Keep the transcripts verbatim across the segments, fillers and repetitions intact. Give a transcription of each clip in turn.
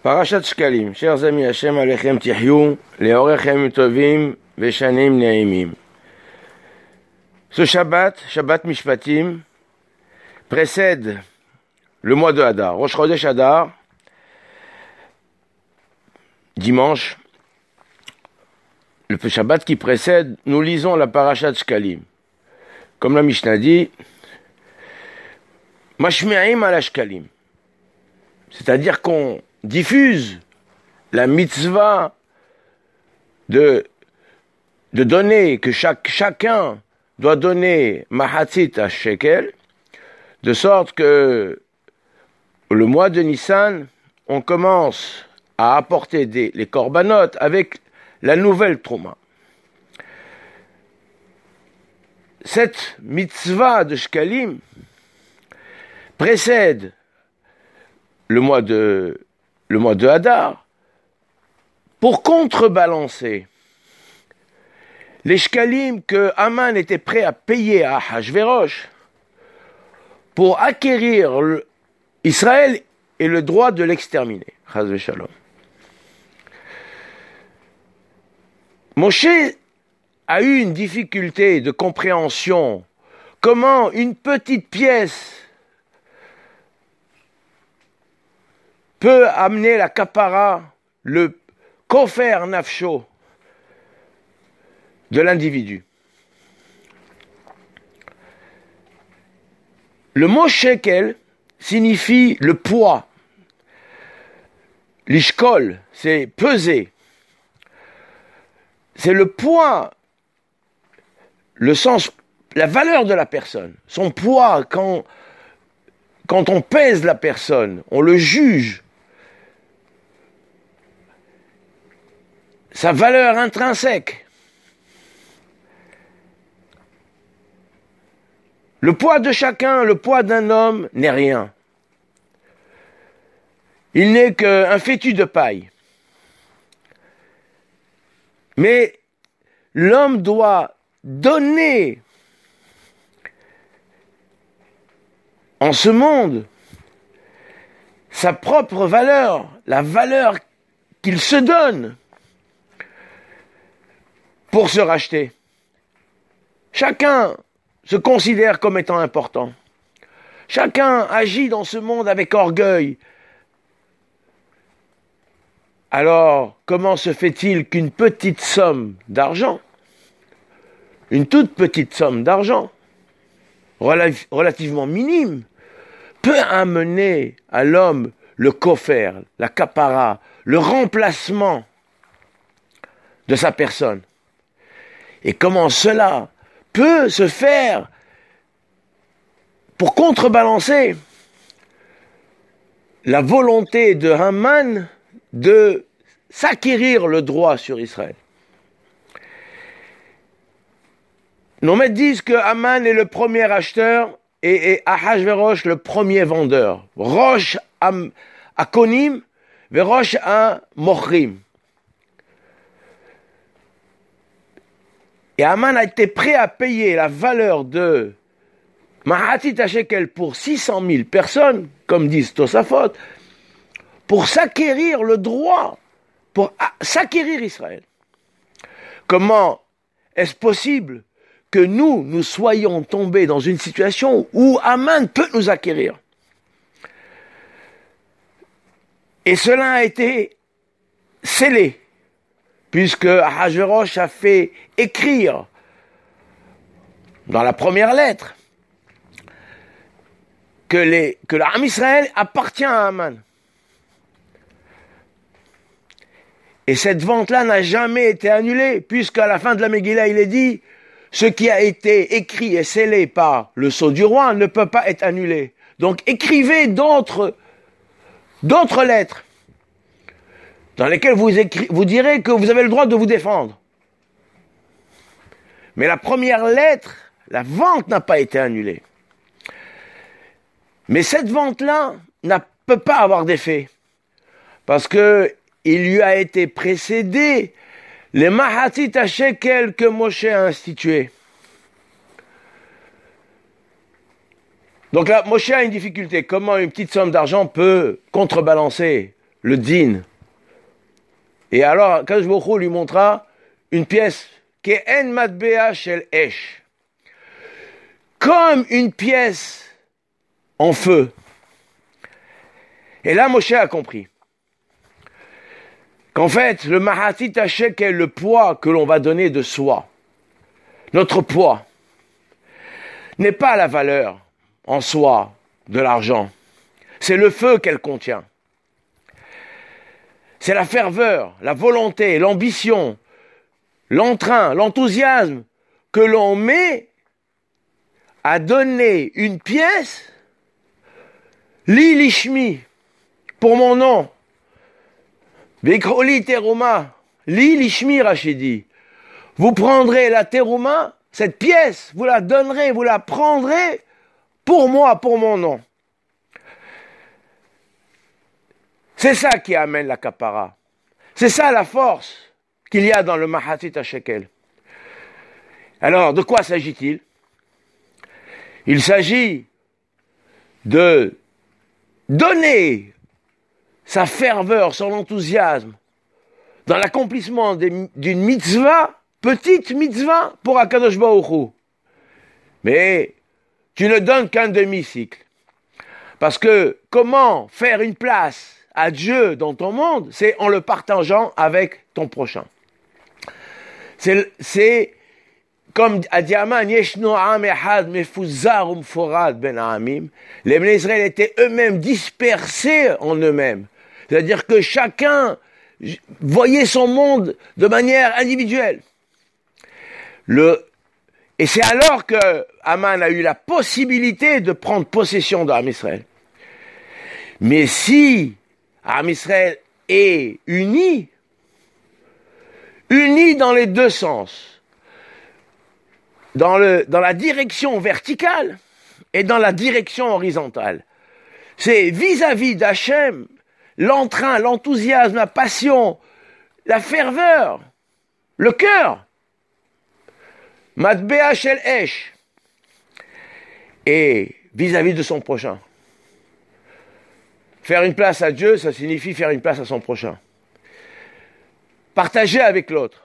Parashat Shkalim, chers amis, Hashem Alechem Tihyou, Leorechem Tovim, Veshanim Neimim. Ce Shabbat, Shabbat Mishpatim, précède le mois de Hadar. Rosh Chodesh Hadar, dimanche, le Shabbat qui précède, nous lisons la Parashat Shkalim. Comme la Mishnah dit, Mashmi'im ala Shkalim. C'est-à-dire qu'on diffuse la mitzvah de, de donner, que chaque, chacun doit donner mahatzit à shekel, de sorte que le mois de Nissan, on commence à apporter des, les korbanot avec la nouvelle trouma. Cette mitzvah de shkalim précède le mois de le mois de Hadar, pour contrebalancer les shkalim que Haman était prêt à payer à Ahashverosh pour acquérir le, Israël et le droit de l'exterminer. Chas v'shalom. Moshe a eu une difficulté de compréhension. Comment une petite pièce peut amener la kapara, le kofer nafsho de l'individu. Le mot shekel signifie le poids. L'ishkol, c'est peser. C'est le poids, le sens, la valeur de la personne. Son poids, quand, quand on pèse la personne, on le juge. Sa valeur intrinsèque. Le poids de chacun, le poids d'un homme n'est rien. Il n'est qu'un fétu de paille. Mais l'homme doit donner en ce monde sa propre valeur, la valeur qu'il se donne pour se racheter. Chacun se considère comme étant important. Chacun agit dans ce monde avec orgueil. Alors, comment se fait-il qu'une petite somme d'argent, une toute petite somme d'argent, rela- relativement minime, peut amener à l'homme le kofer, la kapara, le remplacement de sa personne? Et comment cela peut se faire pour contrebalancer la volonté de Haman de s'acquérir le droit sur Israël. Nos maîtres disent que Haman est le premier acheteur et, et Ahashverosh le premier vendeur. Rosh Akonim ve Rosh Mochrim. Et Haman a été prêt à payer la valeur de Mahatit Shekel pour six cent mille personnes, comme disent Tosafot, pour s'acquérir le droit, pour s'acquérir Israël. Comment est-ce possible que nous, nous soyons tombés dans une situation où Haman peut nous acquérir? Et cela a été scellé, puisque Ahashverosh a fait écrire dans la première lettre que, les, que l'Am Israël appartient à Haman. Et cette vente-là n'a jamais été annulée, puisqu'à la fin de la Megillah, il est dit, ce qui a été écrit et scellé par le sceau du roi ne peut pas être annulé. Donc écrivez d'autres, d'autres lettres, dans lesquelles vous, écri- vous direz que vous avez le droit de vous défendre. Mais la première lettre, la vente n'a pas été annulée. Mais cette vente-là ne peut pas avoir d'effet, parce que il lui a été précédé les mahatit à shekel que Moshe a institués. Donc là, Moshe a une difficulté. Comment une petite somme d'argent peut contrebalancer le din. Et alors, Kadosh Baruch Hu lui montra une pièce qui est en matbea shel esh, comme une pièce en feu. Et là, Moshe a compris qu'en fait, le mahatit hashek est le poids que l'on va donner de soi. Notre poids n'est pas la valeur en soi de l'argent. C'est le feu qu'elle contient. C'est la ferveur, la volonté, l'ambition, l'entrain, l'enthousiasme que l'on met à donner une pièce, li lishmi, pour mon nom. Vekroli teruma, li lishmi Rachidi. Vous prendrez la terouma, cette pièce, vous la donnerez, vous la prendrez pour moi, pour mon nom. C'est ça qui amène la kapara. C'est ça la force qu'il y a dans le mahatit hashekel. Alors, de quoi s'agit-il? Il s'agit de donner sa ferveur, son enthousiasme dans l'accomplissement d'une mitzvah, petite mitzvah pour Akadosh Baruch Hu. Mais tu ne donnes qu'un demi-cycle. Parce que comment faire une place à Dieu dans ton monde, c'est en le partageant avec ton prochain. C'est, c'est comme a dit Aman, Yeshno Am Echad Mefuzar Umforad Ben Amim. Les Bnei Israël étaient eux-mêmes dispersés en eux-mêmes. C'est-à-dire que chacun voyait son monde de manière individuelle. Le, et c'est alors que Aman a eu la possibilité de prendre possession d'Am Israël. Mais si Am Israël est uni, uni dans les deux sens, dans, le, dans la direction verticale et dans la direction horizontale, c'est vis-à-vis d'Hachem, l'entrain, l'enthousiasme, la passion, la ferveur, le cœur. Matbea shel esh. Et vis-à-vis de son prochain. Faire une place à Dieu, ça signifie faire une place à son prochain. Partager avec l'autre.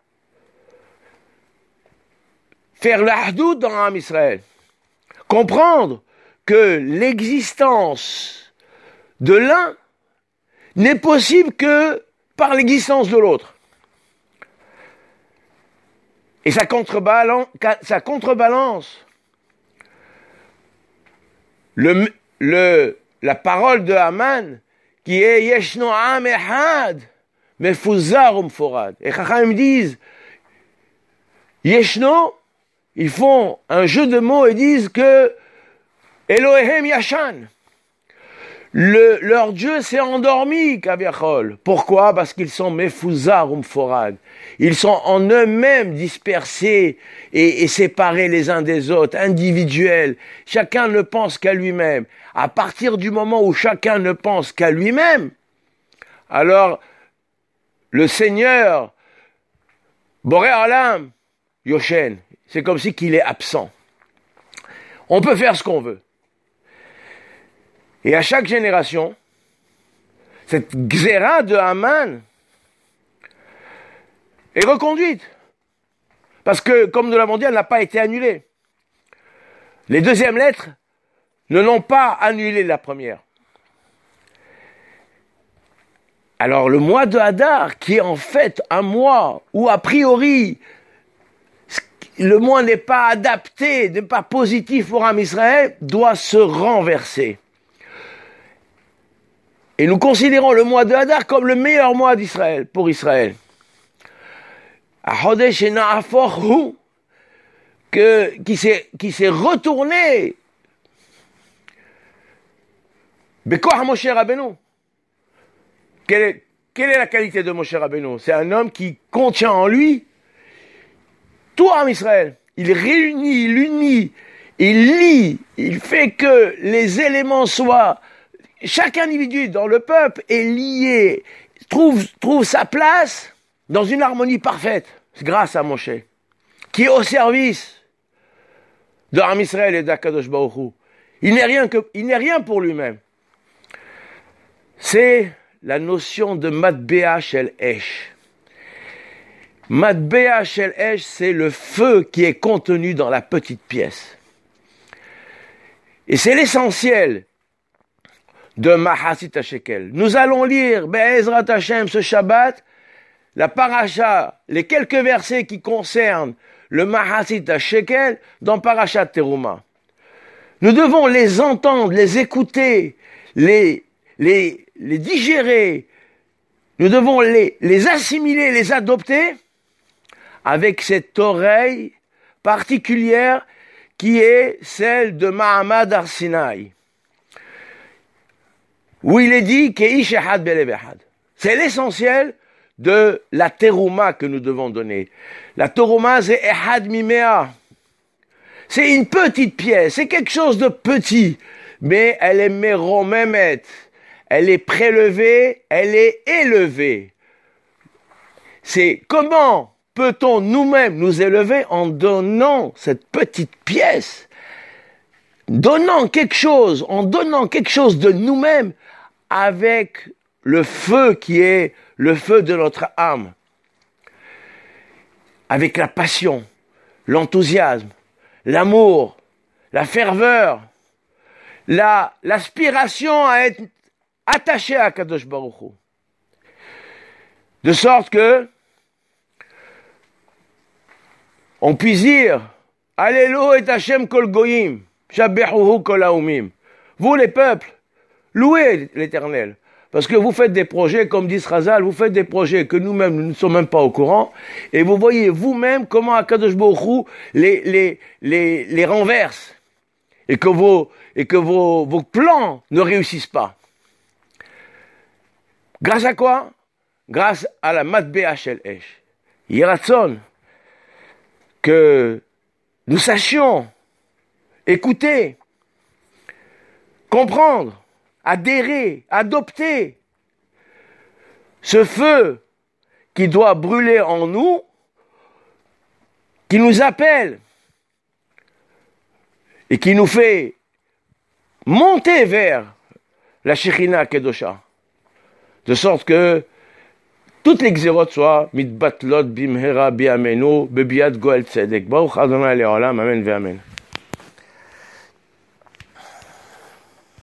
Faire l'ahdout dans Am Israël. Comprendre que l'existence de l'un n'est possible que par l'existence de l'autre. Et ça contrebalance, ça contrebalance le, le, la parole de Haman qui est Yeshno Am Echad Mefuzar Umforad. Et Chachamim disent Yeshno, ils font un jeu de mots et disent que Eloheim Yashan. Le, leur Dieu s'est endormi, Kaviachol. Pourquoi? Parce qu'ils sont Mefuzar Umforad. Ils sont en eux-mêmes dispersés et, et séparés les uns des autres, individuels. Chacun ne pense qu'à lui-même. À partir du moment où chacun ne pense qu'à lui-même, alors le Seigneur, Boré Olam, Yoshen, c'est comme si qu'il est absent. On peut faire ce qu'on veut. Et à chaque génération, cette xéra de Haman est reconduite. Parce que, comme nous l'avons dit, elle n'a pas été annulée. Les deuxièmes lettres ne l'ont pas annulé la première. Alors le mois de Hadar, qui est en fait un mois où a priori le mois n'est pas adapté, n'est pas positif pour Am Israël, doit se renverser. Et nous considérons le mois de Hadar comme le meilleur mois d'Israël, pour Israël. Que, qui s'est, qui s'est retourné. Bekoach Moshe Rabbeinu. Quelle est, quelle est la qualité de Moshe Rabbeinu? C'est un homme qui contient en lui tout Am Israël. Il réunit, il unit, il lie, il fait que les éléments soient... Chaque individu dans le peuple est lié, trouve, trouve sa place dans une harmonie parfaite, grâce à Moshe, qui est au service de Am Israël et d'Akadosh Baruch Hu. Il n'est rien que, il n'est rien pour lui-même. C'est la notion de Matbea Shel Esh. Matbea Shel Esh, c'est le feu qui est contenu dans la petite pièce. Et c'est l'essentiel de Mahasit HaShekel. Nous allons lire, Be'ezrat Hashem, ce Shabbat, la paracha, les quelques versets qui concernent le Mahasit HaShekel dans Parashat Teruma. Nous devons les entendre, les écouter, les, les, les digérer. Nous devons les, les assimiler, les adopter avec cette oreille particulière qui est celle de Mahamad Har Sinai, où il est dit Keish Echad Belev Echad. C'est l'essentiel de la terouma que nous devons donner. La terouma, c'est Echad Mimea. C'est une petite pièce, c'est quelque chose de petit, mais elle est meromemet. Elle est prélevée, elle est élevée. C'est comment peut-on nous-mêmes nous élever en donnant cette petite pièce, donnant quelque chose, en donnant quelque chose de nous-mêmes avec le feu qui est le feu de notre âme, avec la passion, l'enthousiasme, l'amour, la ferveur, la, l'aspiration à être attaché à Kadosh Baruch Hu. De sorte que on puisse dire Alléluia et Hashem kol goyim, shabbehuhu kol haumim. Vous les peuples, louez l'Éternel. Parce que vous faites des projets, comme dit Srazal, vous faites des projets que nous-mêmes, nous ne sommes même pas au courant, et vous voyez vous-même comment Akadosh Baruch Hu les, les, les, les renverse, et que vos, et que vos, vos plans ne réussissent pas. Grâce à quoi? Grâce à la Matbea Shel Esh. Yeratzon, que nous sachions écouter, comprendre, adhérer, adopter ce feu qui doit brûler en nous, qui nous appelle et qui nous fait monter vers la Shekhinah Kedosha, de sorte que toutes les xérotes soient mitbatlot bimhera biameno bebiat goel tzedek. Baruch Adonai le'olam, amen ve'amen.